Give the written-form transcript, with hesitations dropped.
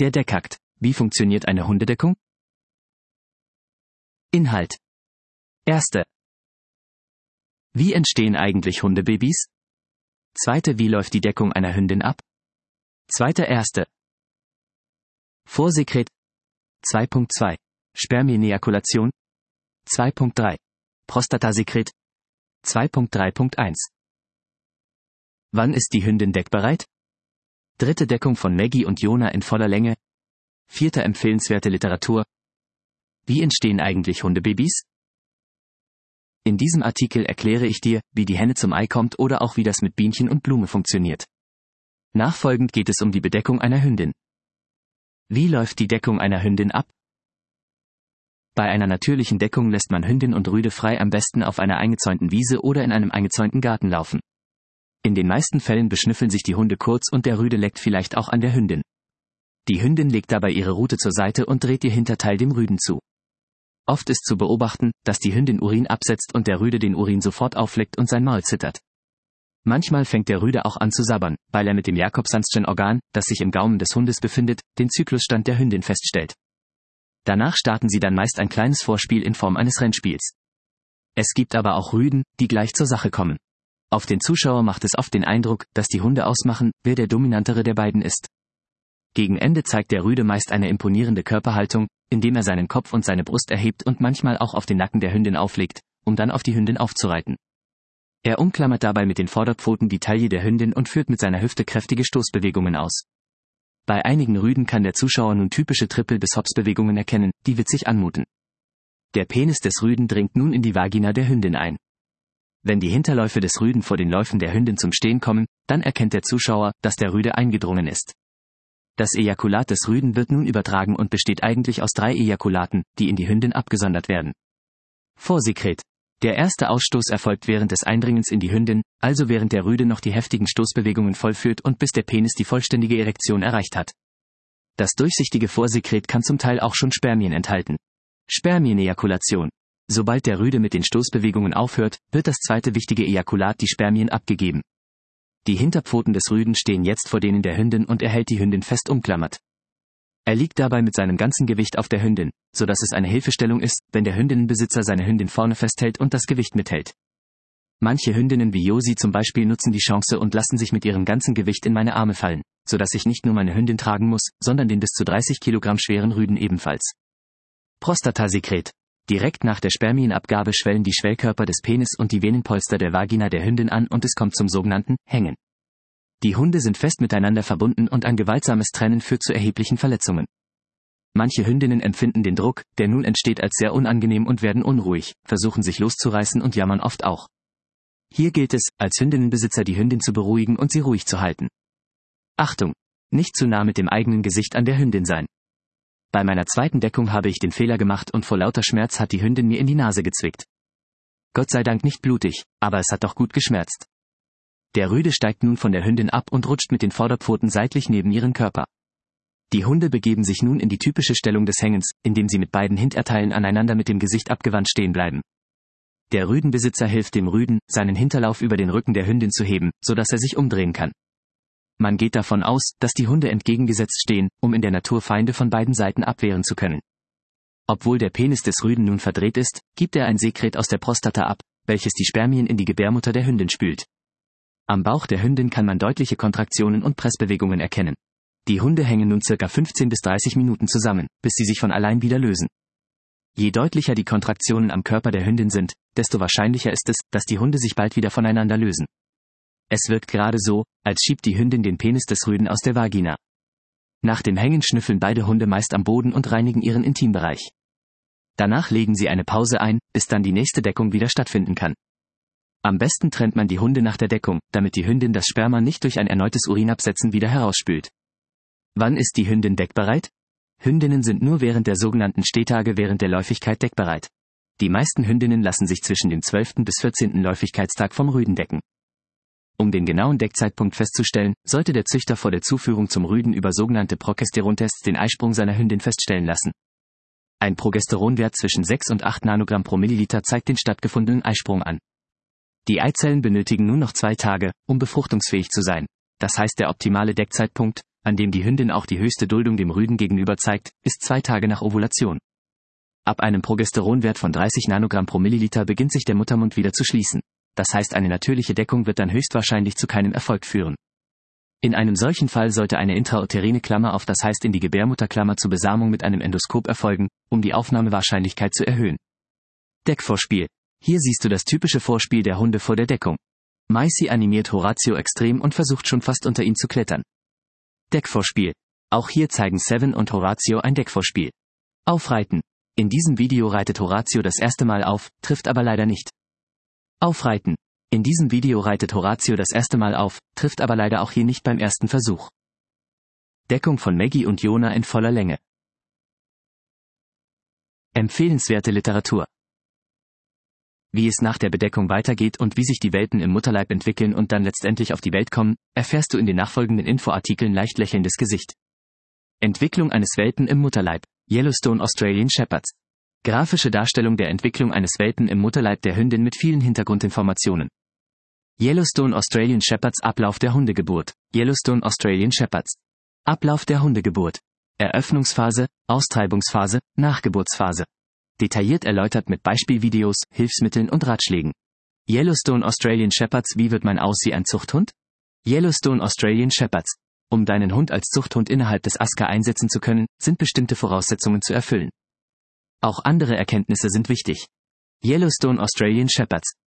Der Deckakt. Wie funktioniert eine Hundedeckung? Inhalt. Erste. Wie entstehen eigentlich Hundebabys? Zweite. Wie läuft die Deckung einer Hündin ab? Zweiter. Erste. Vorsekret. 2.2. Spermienejakulation. 2.3. Prostatasekret. 2.3.1. Wann ist die Hündin deckbereit? Dritte Deckung von Maggie und Jona in voller Länge. Vierter. Empfehlenswerte Literatur. Wie entstehen eigentlich Hundebabys? In diesem Artikel erkläre ich dir, wie die Henne zum Ei kommt oder auch wie das mit Bienchen und Blume funktioniert. Nachfolgend geht es um die Bedeckung einer Hündin. Wie läuft die Deckung einer Hündin ab? Bei einer natürlichen Deckung lässt man Hündin und Rüde frei, am besten auf einer eingezäunten Wiese oder in einem eingezäunten Garten laufen. In den meisten Fällen beschnüffeln sich die Hunde kurz und der Rüde leckt vielleicht auch an der Hündin. Die Hündin legt dabei ihre Rute zur Seite und dreht ihr Hinterteil dem Rüden zu. Oft ist zu beobachten, dass die Hündin Urin absetzt und der Rüde den Urin sofort aufleckt und sein Maul zittert. Manchmal fängt der Rüde auch an zu sabbern, weil er mit dem Jacobsonschen Organ, das sich im Gaumen des Hundes befindet, den Zyklusstand der Hündin feststellt. Danach starten sie dann meist ein kleines Vorspiel in Form eines Rennspiels. Es gibt aber auch Rüden, die gleich zur Sache kommen. Auf den Zuschauer macht es oft den Eindruck, dass die Hunde ausmachen, wer der dominantere der beiden ist. Gegen Ende zeigt der Rüde meist eine imponierende Körperhaltung, indem er seinen Kopf und seine Brust erhebt und manchmal auch auf den Nacken der Hündin auflegt, um dann auf die Hündin aufzureiten. Er umklammert dabei mit den Vorderpfoten die Taille der Hündin und führt mit seiner Hüfte kräftige Stoßbewegungen aus. Bei einigen Rüden kann der Zuschauer nun typische Trippel- bis Hops-Bewegungen erkennen, die witzig anmuten. Der Penis des Rüden dringt nun in die Vagina der Hündin ein. Wenn die Hinterläufe des Rüden vor den Läufen der Hündin zum Stehen kommen, dann erkennt der Zuschauer, dass der Rüde eingedrungen ist. Das Ejakulat des Rüden wird nun übertragen und besteht eigentlich aus 3 Ejakulaten, die in die Hündin abgesondert werden. Vorsekret. Der erste Ausstoß erfolgt während des Eindringens in die Hündin, also während der Rüde noch die heftigen Stoßbewegungen vollführt und bis der Penis die vollständige Erektion erreicht hat. Das durchsichtige Vorsekret kann zum Teil auch schon Spermien enthalten. Spermienejakulation. Sobald der Rüde mit den Stoßbewegungen aufhört, wird das zweite wichtige Ejakulat, die Spermien, abgegeben. Die Hinterpfoten des Rüden stehen jetzt vor denen der Hündin und er hält die Hündin fest umklammert. Er liegt dabei mit seinem ganzen Gewicht auf der Hündin, so dass es eine Hilfestellung ist, wenn der Hündinnenbesitzer seine Hündin vorne festhält und das Gewicht mithält. Manche Hündinnen wie Josi zum Beispiel nutzen die Chance und lassen sich mit ihrem ganzen Gewicht in meine Arme fallen, so dass ich nicht nur meine Hündin tragen muss, sondern den bis zu 30 Kilogramm schweren Rüden ebenfalls. Prostatasekret. Direkt nach der Spermienabgabe schwellen die Schwellkörper des Penis und die Venenpolster der Vagina der Hündin an und es kommt zum sogenannten Hängen. Die Hunde sind fest miteinander verbunden und ein gewaltsames Trennen führt zu erheblichen Verletzungen. Manche Hündinnen empfinden den Druck, der nun entsteht, als sehr unangenehm und werden unruhig, versuchen sich loszureißen und jammern oft auch. Hier gilt es, als Hündinnenbesitzer die Hündin zu beruhigen und sie ruhig zu halten. Achtung! Nicht zu nah mit dem eigenen Gesicht an der Hündin sein. Bei meiner zweiten Deckung habe ich den Fehler gemacht und vor lauter Schmerz hat die Hündin mir in die Nase gezwickt. Gott sei Dank nicht blutig, aber es hat doch gut geschmerzt. Der Rüde steigt nun von der Hündin ab und rutscht mit den Vorderpfoten seitlich neben ihren Körper. Die Hunde begeben sich nun in die typische Stellung des Hängens, indem sie mit beiden Hinterteilen aneinander mit dem Gesicht abgewandt stehen bleiben. Der Rüdenbesitzer hilft dem Rüden, seinen Hinterlauf über den Rücken der Hündin zu heben, sodass er sich umdrehen kann. Man geht davon aus, dass die Hunde entgegengesetzt stehen, um in der Natur Feinde von beiden Seiten abwehren zu können. Obwohl der Penis des Rüden nun verdreht ist, gibt er ein Sekret aus der Prostata ab, welches die Spermien in die Gebärmutter der Hündin spült. Am Bauch der Hündin kann man deutliche Kontraktionen und Pressbewegungen erkennen. Die Hunde hängen nun ca. 15 bis 30 Minuten zusammen, bis sie sich von allein wieder lösen. Je deutlicher die Kontraktionen am Körper der Hündin sind, desto wahrscheinlicher ist es, dass die Hunde sich bald wieder voneinander lösen. Es wirkt gerade so, als schiebt die Hündin den Penis des Rüden aus der Vagina. Nach dem Hängen schnüffeln beide Hunde meist am Boden und reinigen ihren Intimbereich. Danach legen sie eine Pause ein, bis dann die nächste Deckung wieder stattfinden kann. Am besten trennt man die Hunde nach der Deckung, damit die Hündin das Sperma nicht durch ein erneutes Urinabsetzen wieder herausspült. Wann ist die Hündin deckbereit? Hündinnen sind nur während der sogenannten Stehtage während der Läufigkeit deckbereit. Die meisten Hündinnen lassen sich zwischen dem 12. bis 14. Läufigkeitstag vom Rüden decken. Um den genauen Deckzeitpunkt festzustellen, sollte der Züchter vor der Zuführung zum Rüden über sogenannte Progesterontests den Eisprung seiner Hündin feststellen lassen. Ein Progesteronwert zwischen 6 und 8 Nanogramm pro Milliliter zeigt den stattgefundenen Eisprung an. Die Eizellen benötigen nun noch 2 Tage, um befruchtungsfähig zu sein. Das heißt, der optimale Deckzeitpunkt, an dem die Hündin auch die höchste Duldung dem Rüden gegenüber zeigt, ist 2 Tage nach Ovulation. Ab einem Progesteronwert von 30 Nanogramm pro Milliliter beginnt sich der Muttermund wieder zu schließen. Das heißt, eine natürliche Deckung wird dann höchstwahrscheinlich zu keinem Erfolg führen. In einem solchen Fall sollte eine intrauterine Klammer auf, das heißt in die Gebärmutterklammer zur Besamung mit einem Endoskop erfolgen, um die Aufnahmewahrscheinlichkeit zu erhöhen. Deckvorspiel. Hier siehst du das typische Vorspiel der Hunde vor der Deckung. Maisie animiert Horatio extrem und versucht schon fast unter ihn zu klettern. Deckvorspiel. Auch hier zeigen Seven und Horatio ein Deckvorspiel. Aufreiten. In diesem Video reitet Horatio das erste Mal auf, trifft aber leider nicht. Aufreiten. In diesem Video reitet Horatio das erste Mal auf, trifft aber leider auch hier nicht beim ersten Versuch. Deckung von Maggie und Jonah in voller Länge. Empfehlenswerte Literatur. Wie es nach der Bedeckung weitergeht und wie sich die Welpen im Mutterleib entwickeln und dann letztendlich auf die Welt kommen, erfährst du in den nachfolgenden Infoartikeln leicht lächelndes Gesicht. Entwicklung eines Welpen im Mutterleib. Yellowstone Australian Shepherds. Grafische Darstellung der Entwicklung eines Welpen im Mutterleib der Hündin mit vielen Hintergrundinformationen. Yellowstone Australian Shepherds Ablauf der Hundegeburt. Yellowstone Australian Shepherds. Ablauf der Hundegeburt. Eröffnungsphase, Austreibungsphase, Nachgeburtsphase. Detailliert erläutert mit Beispielvideos, Hilfsmitteln und Ratschlägen. Yellowstone Australian Shepherds. Wie wird man aus wie ein Zuchthund? Yellowstone Australian Shepherds. Um deinen Hund als Zuchthund innerhalb des ASCA einsetzen zu können, sind bestimmte Voraussetzungen zu erfüllen. Auch andere Erkenntnisse sind wichtig. Yellowstone Australian Shepherds.